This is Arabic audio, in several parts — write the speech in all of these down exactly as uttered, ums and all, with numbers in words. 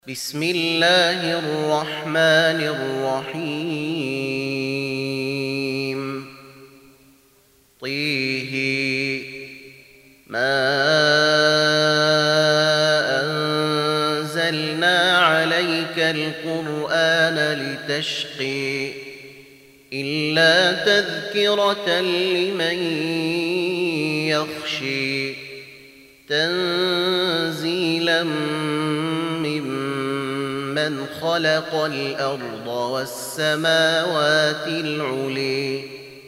بسم الله الرحمن الرحيم طه ما أنزلنا عليك القرآن لتشقي إلا تذكرة لمن يخشي تنزيلا ممن خلق الأرض والسماوات العلي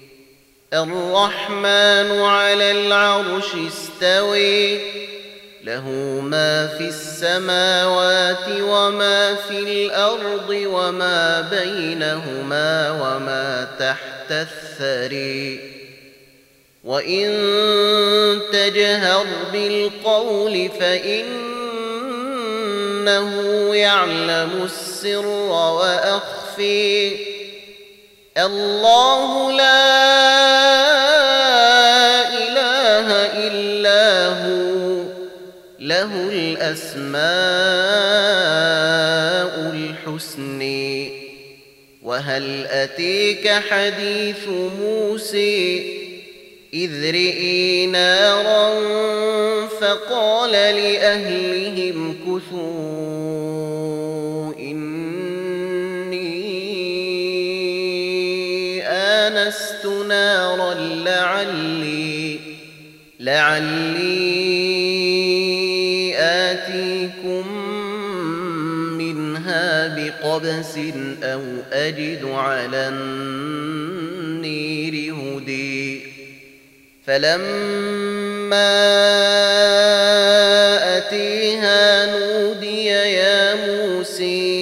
الرحمن على العرش استوي له ما في السماوات وما في الأرض وما بينهما وما تحت الثري وإن تجهر بالقول فإنه يعلم السر وأخفي الله لا إله إلا هو له الأسماء الحسن وهل أتيك حديث موسى إذ رئي نارا فقال لأهلهم كثوا إني آنست نارا لعلي لعلي آتيكم منها بقبس أو أجد على النير هدي فلما أتيها نودي يا موسى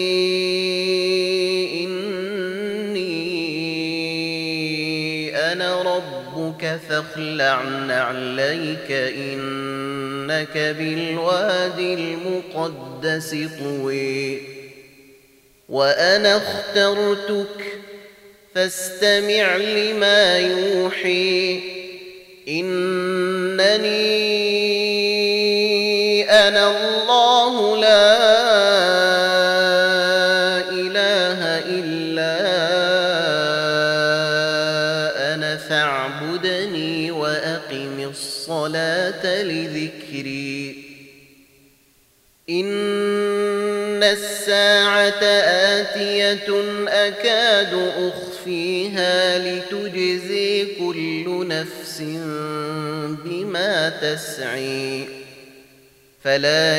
إني أنا ربك فاخلع نعليك إنك بالوادي المقدس طوي وأنا اخترتك فاستمع لما يوحي إنني أنا الله لا إله إلا أنا فاعبدني وأقم الصلاة لذكري إن الساعة آتية أكاد أخفيها لتجزي كل نفس بما تسعي فلا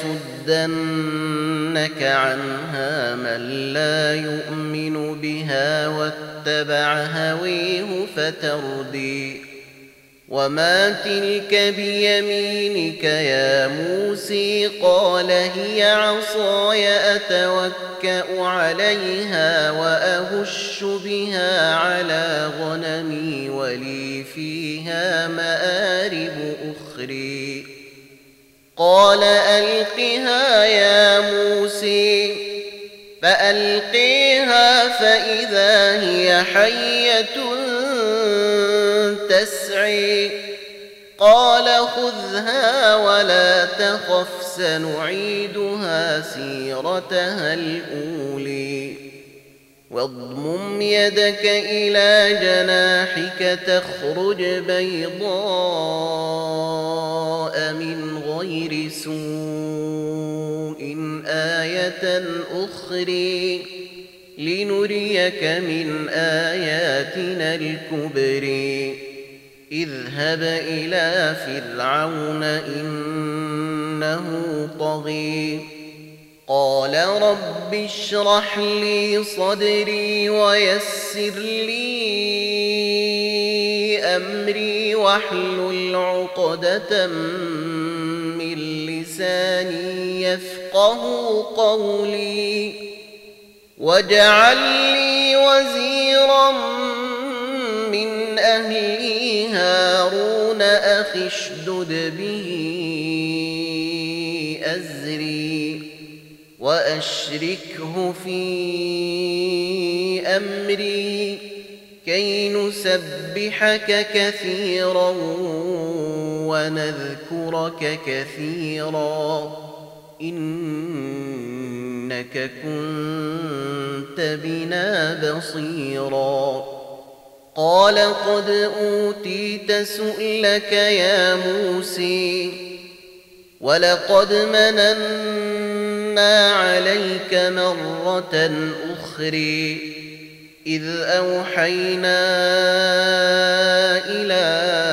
يصدنك عنها من لا يؤمن بها واتبع هويه فتردي وما تلك بيمينك يا موسى قال هي عصاي أتوكأ عليها وأهش بها على غنمي ولي فيها مآرب أخرى قال ألقها يا موسى فألقيها فإذا هي حية تسعي قال خذها ولا تخف سنعيدها سيرتها الأولي واضمم يدك إلى جناحك تخرج بيضاء من غير سوء آية أخرى لنريك من آياتنا الكبرى اذهب إلى فرعون إنه طغى قال رب اشرح لي صدري ويسر لي أمري واحلل عقدة من لساني يفقه قولي واجعل لي وزيرا من أهلي هارون أخي اشدد به أزري وأشركه في أمري كي نسبحك كثيرا ونذكرك كثيرا إنك كنت بنا بصيرا قال قد أوتيت سؤلك يا موسى ولقد مننا عليك مرة أخرى إذ أوحينا إلى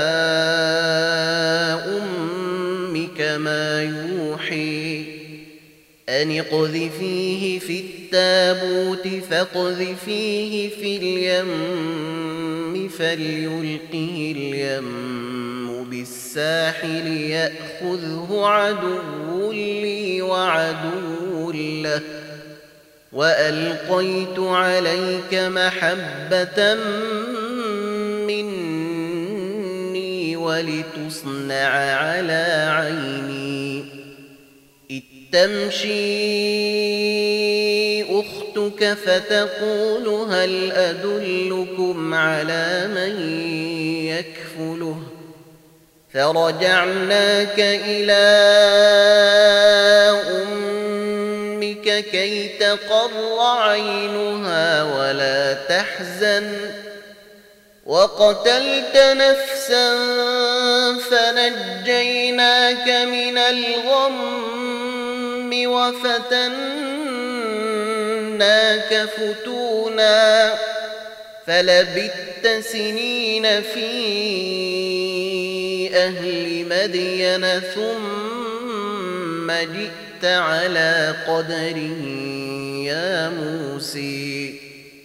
أمك ما يوحي أن اقذفيه في التابوت فاقذفيه في اليم فليلقه اليم بالساحل يأخذه عدو لي وعدو له وألقيت عليك محبة مني ولتصنع على عيني إذ تمشي أختك فتقول هل أدلكم على من يكفله فرجعناك إلى أمك كي تقر عينها ولا تحزن وقتلت نفسا فنجيناك من الغم وفتناك فتونا فلبثت سنين في أهل مدين ثم جئت على قدر يا موسى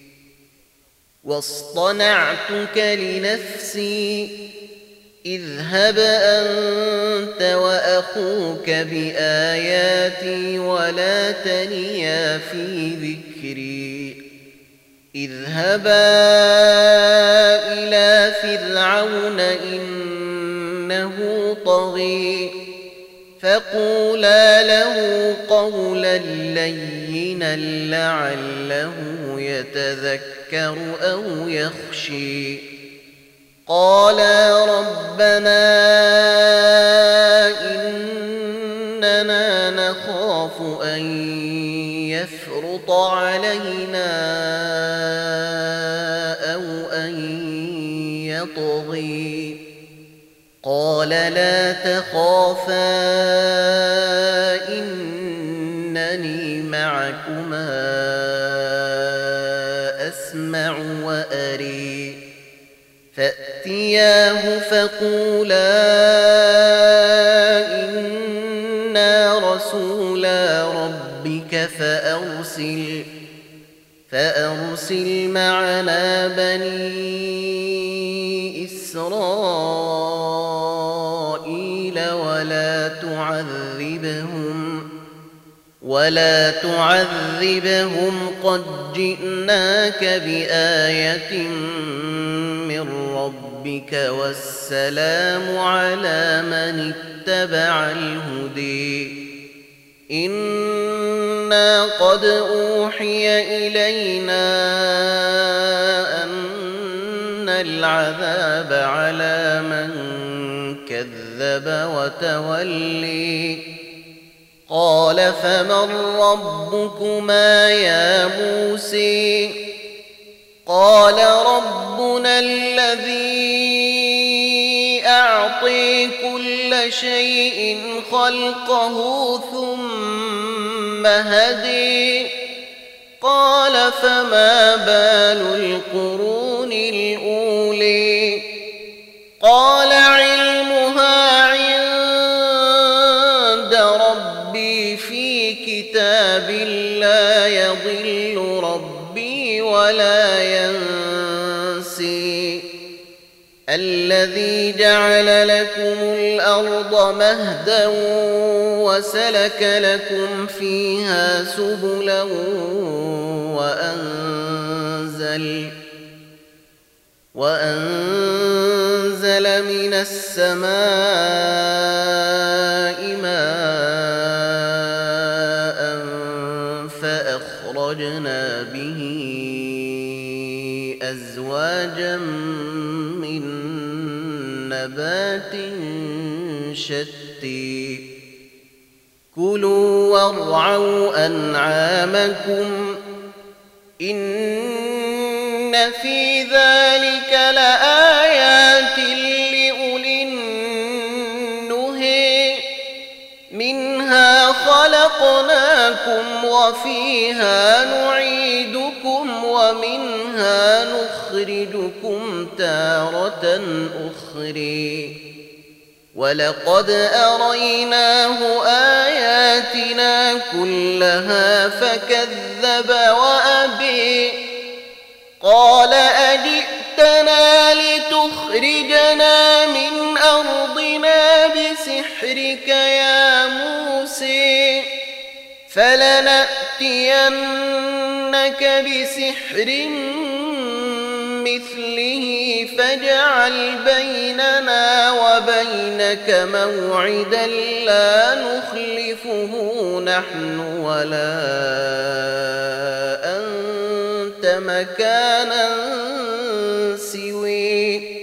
واصطنعتك لنفسي اذهب أنت وأخوك بآياتي ولا تنيا في ذكري اذهبا إلى فرعون إنه طغى فقولا له قولا لينا لعله يتذكر أو يخشي قالا ربنا إننا نخاف أن يفرط علينا أو أن يطغي قال لا تخافا إنني معكما أسمع وأري فأتياه فقولا إنا رسولا ربك فأرسل فأرسل معنا بني إسرائيل ولا تعذبهم ولا تعذبهم قد جئناك بآية من ربك والسلام على من اتبع الهدي إنا قد أوحي إلينا أن العذاب على من كذب وتولي قال فمن ربكما يا موسى قال ربنا الذي أعطي كل شيء خلقه ثم هدي قال فما بال القرون الأولي قال علمها عند ربي في كتاب لا يضل ربي ولا ينسي الذي جعل لكم الأرض مهدا وسلك لكم فيها سبلا وأنزل وأنزل من السماء ماء فأخرجنا به أزواجا من نبات شتى كلوا وارعوا أنعامكم إن في ذلك لآيات لأولي النهي منها خلقناكم وفيها نعيدكم ومنها نخرجكم تارة أخرى ولقد أريناه آياتنا كلها فكذب وأبي قال أجئتنا لتخرجنا من أرضنا بسحرك يا موسى فلنأتينك بسحر مثله فاجعل بيننا وبينك موعدا لا نخلفه نحن ولا أنت مكانا سوي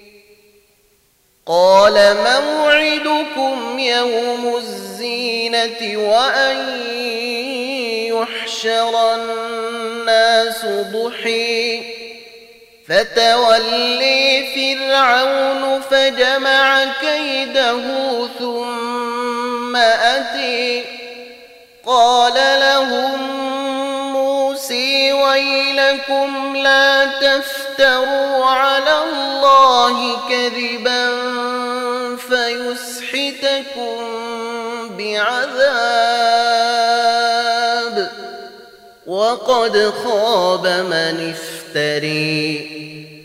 قال موعدكم يوم الزينة وأن يحشر الناس ضحى فتولي فرعون فجمع كيده ثم أتي قال لهم موسى ويلكم لا تفتروا على الله كذبا فيسحتكم بعذاب وقد خاب من افتري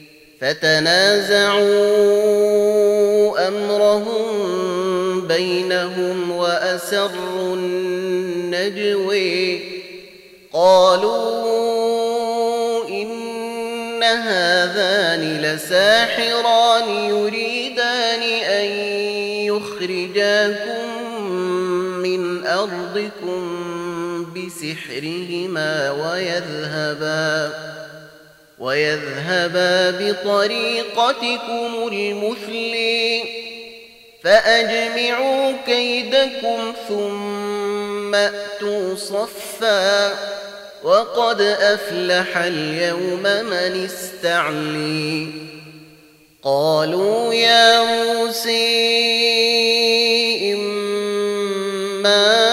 فتنازعوا أمرهم بينهم وأسروا النجوى قالوا إن هذان لساحران يريدان أن يخرجاكم من أرضكم بسحرهما ويذهبا ويذهبا بطريقتكم المثلي فأجمعوا كيدكم ثم أتوا صفا وقد أفلح اليوم من استعلي قالوا يا موسى إما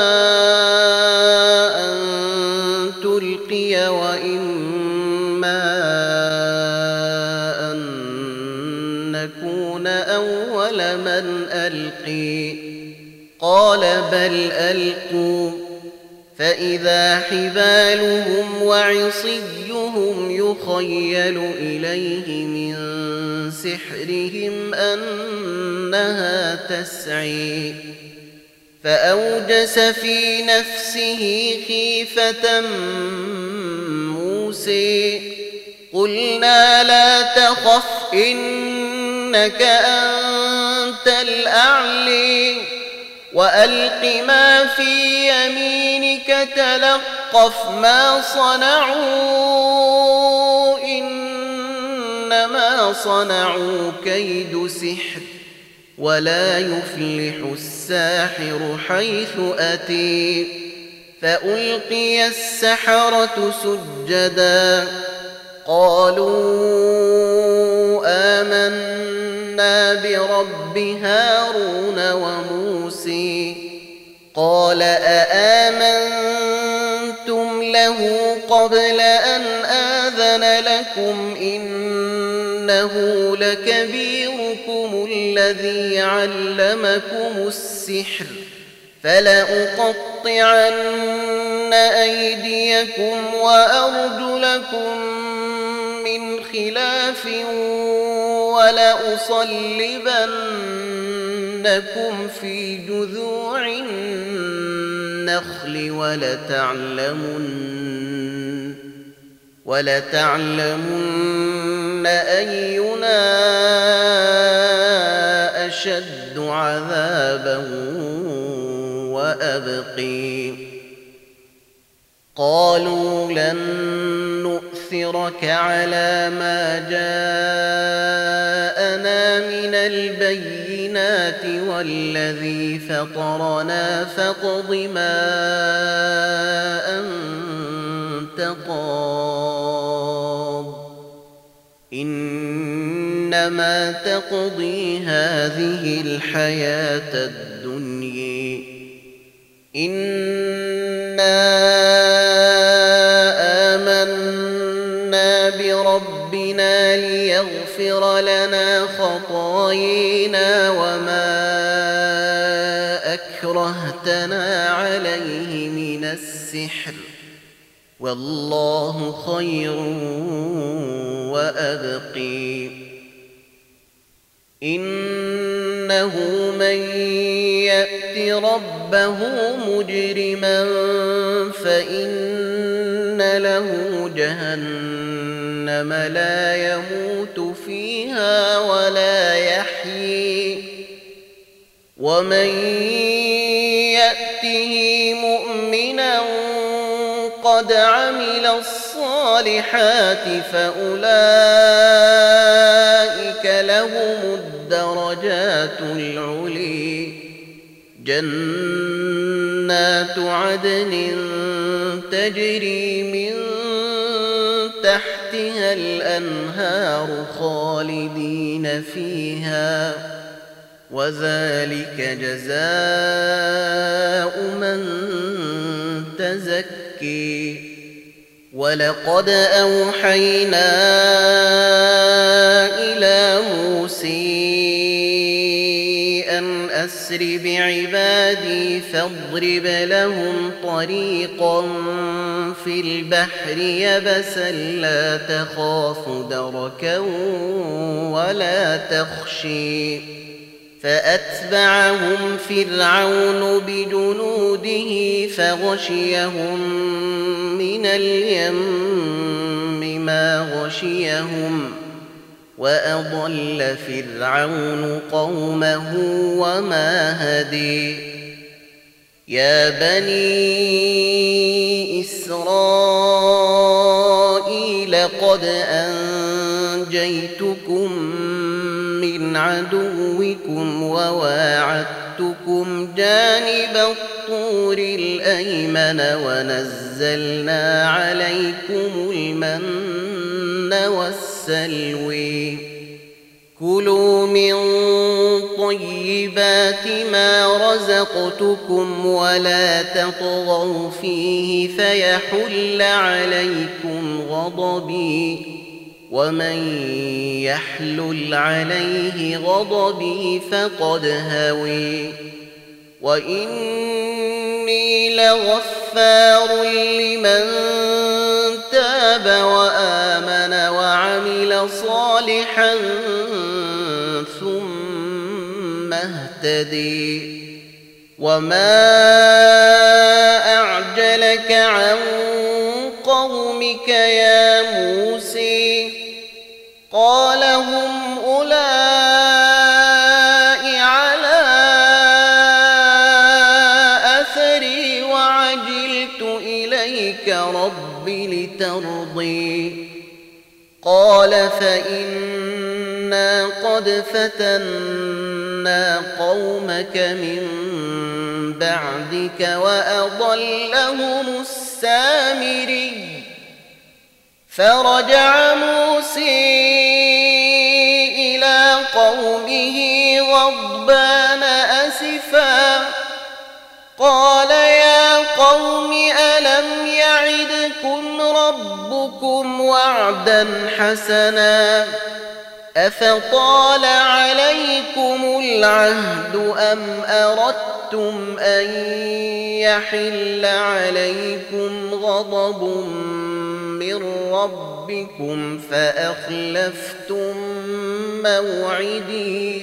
أن تلقي وإما أن نكون أول من ألقي قال بل ألقوا فإذا حبالهم وعصيهم يخيل إليه من سحرهم أنها تسعي فأوجس في نفسه خيفة موسى قلنا لا تخف إنك أنت الأعلي وألق ما في يمينك تلقف ما صنعوا إنما صنعوا كيد سحر ولا يفلح الساحر حيث أتي فألقي السحرة سجدا قالوا آمنا برب هارون وموسى قال أآمنتم له قبل أن آذن لكم إنه لكبيركم الذي علمكم السحر فلأقطعن أيديكم وأرجلكم من خلاف ولأصلبنكم في جذوع النخل ولتعلمن ولتعلمن أينا أشد عذابا وأبقي قالوا لن نؤثرك على ما جاءنا من البينات بالبينات والذي فطرنا فاقض ما أنت قاض إنما تقضي هذه الحياة الدنيا إنا آمنا بربنا ليغفر لنا خطايانا وما أكرهتنا عليه من السحر والله خير وأبقي إنه من يأت ربه مجرما فإن له جهنم لا يموت فيها ولا يحيي ومن يأته مؤمنا قد عمل الصالحات فأولئك لهم الدرجات العلي جنات عدن تجري من تحتها الأنهار خالدين فيها وذلك جزاء من تزكي ولقد أوحينا إلى موسى أن أسر بعبادي فاضرب لهم طريقا في البحر يبسا لا تخاف دركا ولا تخشي فأتبعهم فرعون بجنوده فغشيهم من اليم ما غشيهم وأضل فرعون قومه وما هدي يا بني إسرائيل قد أنجيتكم من عدوكم وواعدتكم جانب الطور الأيمن ونزلنا عليكم المن والسلوي كلوا من طيبات ما رزقتكم ولا تطغوا فيه فيحل عليكم غضبي ومن يحلل عليه غضبي فقد هوي وإني لغفار لمن تاب وآمن وعمل صالحا ثم اهتدي وما أعجلك عن قومك يا موسى قال هم أولئك على أثري وعجلت إليك رب لترضي قال فإنا قد فتنا قومك من بعدك وأضلهم السامري فرجع موسى إلى قومه غضبان أسفا قال يا قوم ألم يعدكم ربكم وعدا حسنا أفطال عليكم العهد أم أردتم أن يحل عليكم غضب من ربكم فأخلفتم موعدي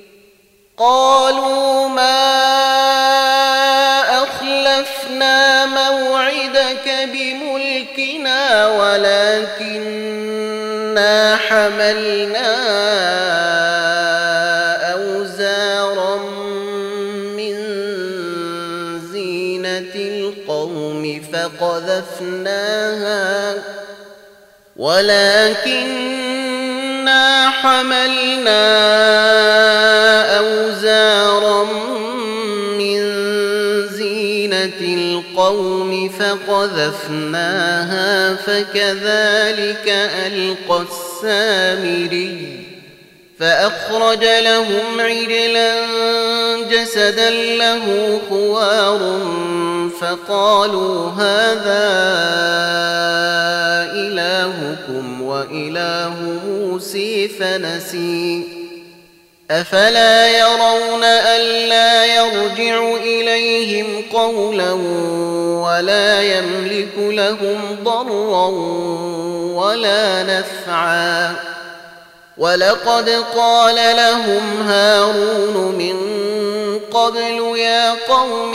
قالوا ما أخلفنا موعدك بملكنا ولكننا حملنا أوزارا من زينة القوم فقذفناها ولكننا إنا حملنا أوزارا من زينة القوم فقذفناها فكذلك ألقى السامري فأخرج لهم عجلا جسدا له خوار فقالوا هذا إلهكم وإله موسى فنسي أفلا يرون ألا يرجع إليهم قولا ولا يملك لهم ضرا ولا نفعا ولقد قال لهم هارون من قبل يا قوم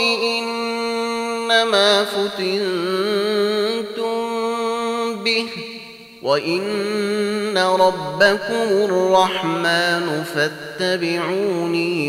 إنما فتنتم به وإن ربكم الرحمن فاتبعوني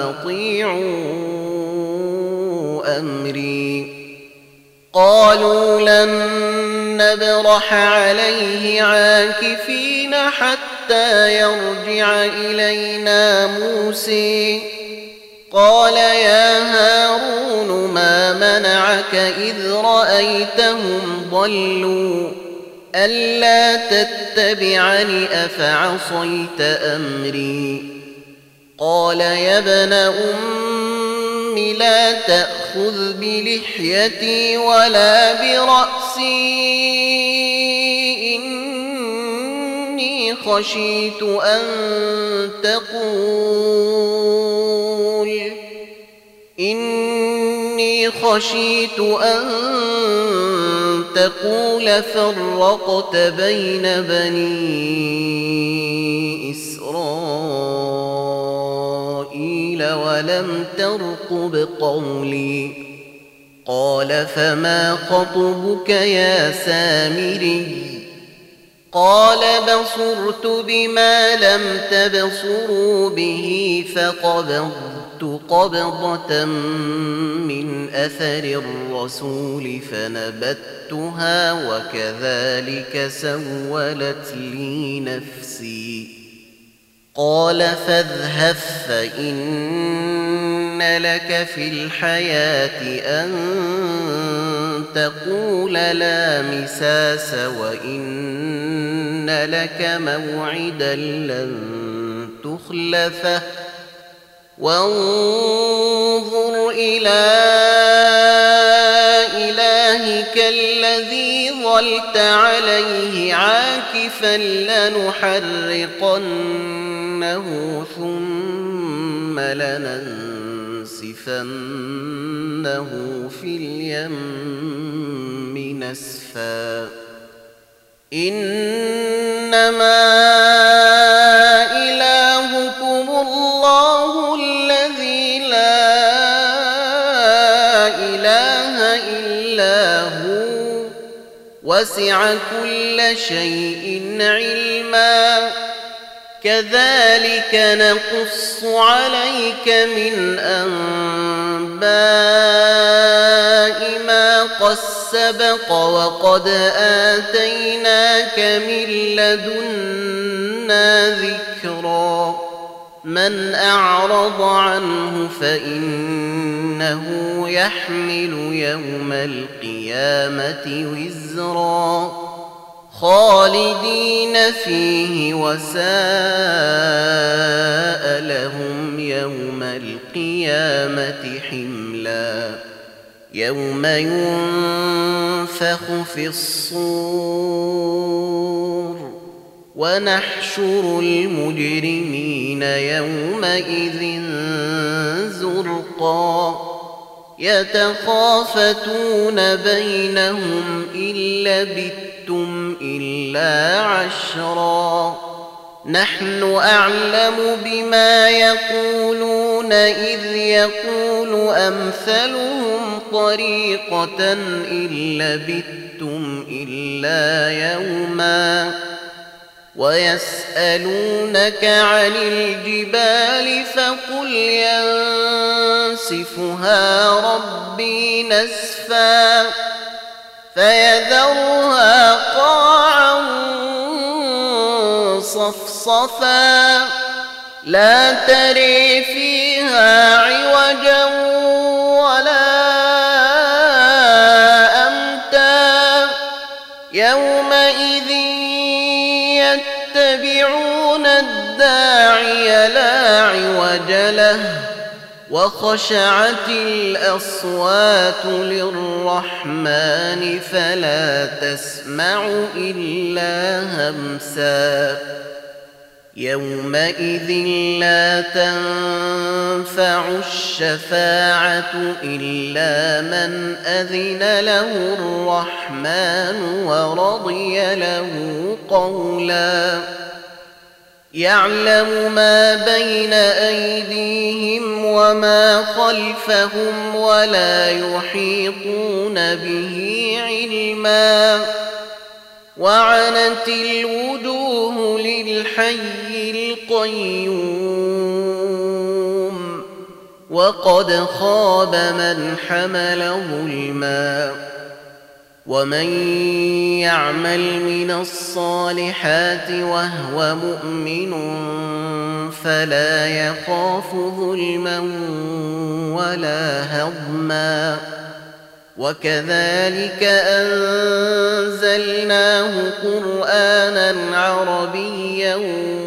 وأطيعوا أمري قالوا لن نبرح عليه عاكفين حتى يرجع إلينا موسى قال يا هارون ما منعك إذ رأيتهم ضلوا ألا تتبعني أفعصيت أمري قال يا ابن أم لا تأخذ بلحيتي ولا برأسي إني خشيت أن تقول إني خشيت أن تقول فرقت بين بني إسرائيل ولم ترقب قولي قال فما خطبك يا سامري قال بصرت بما لم تبصروا به فقبضت قبضة من أثر الرسول فنبتها وكذلك سولت لي نفسي قال فاذهب فإن لك في الحياة أن تقول لا مساس وإن لك موعدا لن تخلفه وانظر إلى إلهك الذي ظلت عليه عاكفا لنحرقنه ثم لننسفنه في اليم نسفا إنما إلهكم الله الذي لا إله إلا هو وسع كل شيء علما كذلك نقص عليك من أنباء ما قد سبق وقد آتيناك من لدنا ذكرا من أعرض عنه فإنه يحمل يوم القيامة وزرا خالدين فيه وساء لهم يوم القيامة حملا يوم ينفخ في الصور ونحشر المجرمين يومئذ زرقا يتخافتون بينهم إن لبثتم إلا عشرا نحن أعلم بما يقولون إذ يقول أمثلهم طريقة إن لبثتم إلا يوما ويسألونك عن الجبال فقل ينسفها ربي نسفا فيذرها قاعا صفصفا لا تري فيها عوجا ولا أمتا يومئذ يتبعون الداعي لا عوج له وخشعت الأصوات للرحمن فلا تسمع إلا همسا يومئذ لا تنفع الشفاعة إلا من أذن له الرحمن ورضي له قولا يعلم ما بين أيديهم وما خلفهم ولا يحيطون به علما وعنت الوجوه للحي القيوم وقد خاب من حمل ظلما ومن يعمل من الصالحات وهو مؤمن فلا يخاف ظلما ولا هضما وكذلك أنزلناه قرآنا عربيا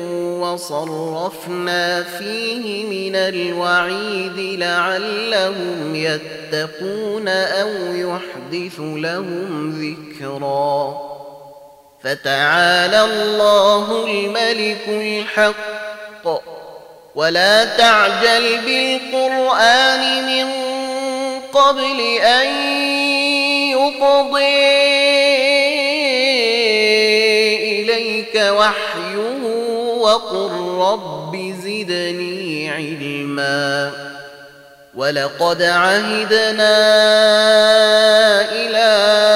وصرفنا فيه من الوعيد لعلهم يتقون أو يحدث لهم ذكرا فتعالى الله الملك الحق ولا تعجل بالقرآن من قبل أن يقضي إليك وحيه وقل رب زدني علما ولقد عهدنا إلى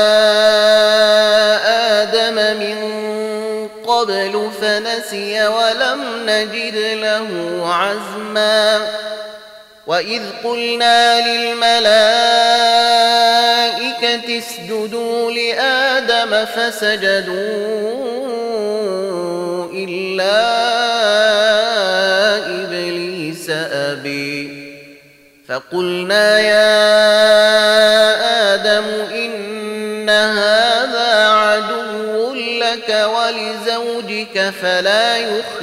آدم من قبل فنسي ولم نجد له عزما وإذ قلنا للملائكة اسجدوا لآدم فسجدوا إلا إبليس أبي فقلنا يا آدم إن هذا عدو لك ولزوجك فلا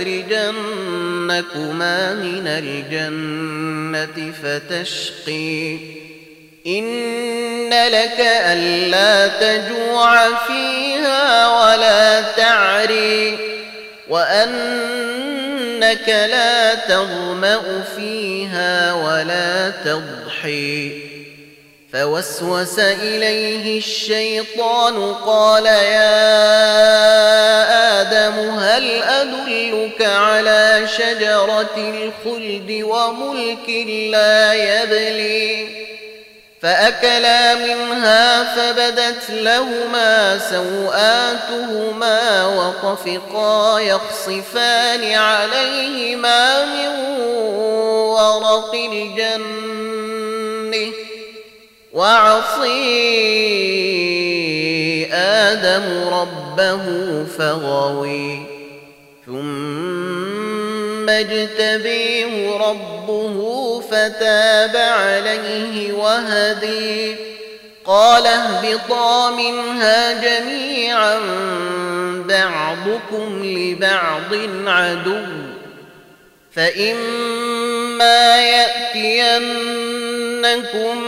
يخرجنكما من الجنة فتشقي إن لك ألا تجوع فيها ولا تعري وأنك لا تظمأ فيها ولا تضحي فوسوس إليه الشيطان قال يا آدم هل أدلك على شجرة الخلد وملك لا يبلي فأكلا منها فبدت لهما سوآتهما وطفقا يخصفان عليهما من ورق الجنة وعصي آدم ربه فغوي ثم اجتبيه ربه فتاب عليه وهدي قال اهبطا منها جميعا بعضكم لبعض عدو فإما يأتينكم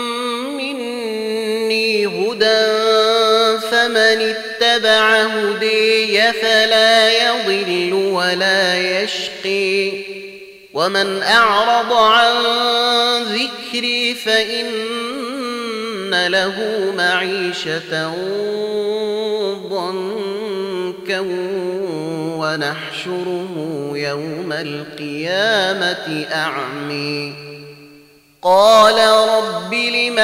مني هدى فمن اتبع هدي فلا يضل ولا يشقي ومن أعرض عن ذكري فإن له معيشة ضنكا ونحشره يوم القيامة أعمي قال رب لم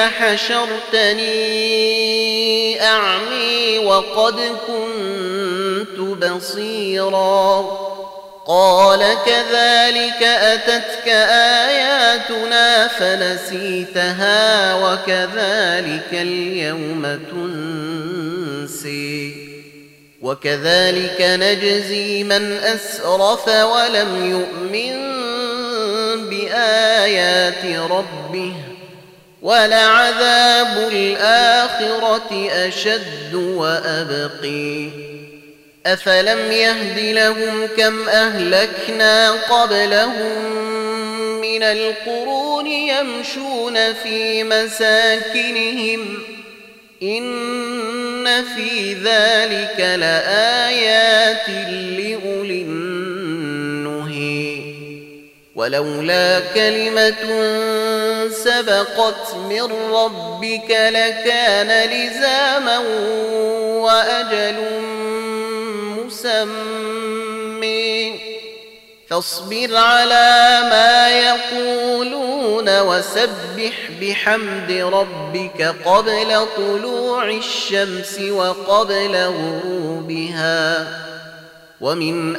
حشرتني أعمي وقد كنت بصيرا قال كذلك أتتك آياتنا فنسيتها وكذلك اليوم تنسي وكذلك نجزي من أسرف ولم يؤمن بآيات ربه ولعذاب الآخرة أشد وأبقي أفلم يهد لهم كم أهلكنا قبلهم من القرون يمشون في مساكنهم إن في ذلك لآيات لأولي النهي ولولا كلمة سبقت من ربك لكان لزاما وأجل مسمى فاصبر على ما يقولون وسبح بحمد ربك قبل طلوع الشمس وقبل غروبها ومن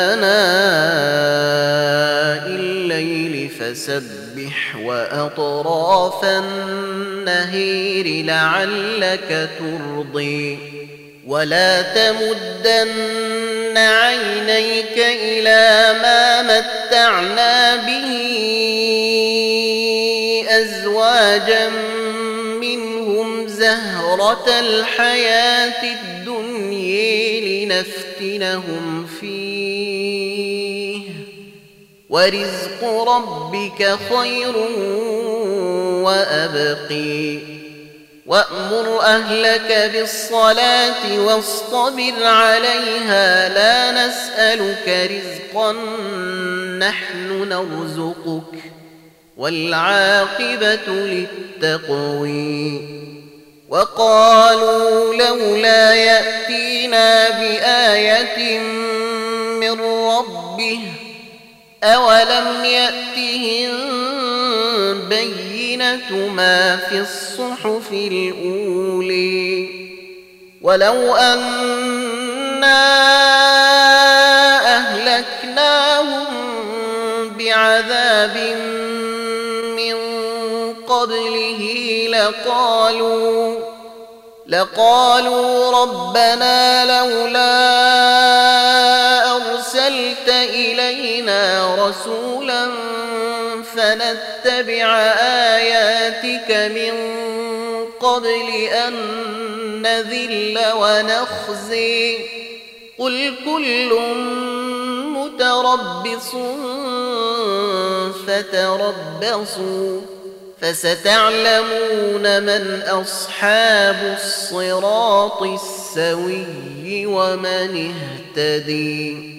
آناء الليل فسبح وأطراف النهير لعلك ترضي ولا تمدن عينيك إلى ما متعنا به أزواجا منهم زهرة الحياة الدنيا لنفتنهم فيه ورزق ربك خير وأبقي وأمر أهلك بالصلاة واصطبر عليها لا نسألك رزقا نحن نرزقك والعاقبة للتقوى وقالوا لولا يأتينا بآية من ربه أولم يأتهم بينة ما في الصحف الأولى ولو أنا أهلكناهم بعذاب من قبله لقالوا لقالوا ربنا لولا أرسلت إلينا رسولا فنتبع آياتك من قبل أن نذل ونخزي قل كل متربص فتربصوا فستعلمون من أصحاب الصراط السوي ومن اهتدي.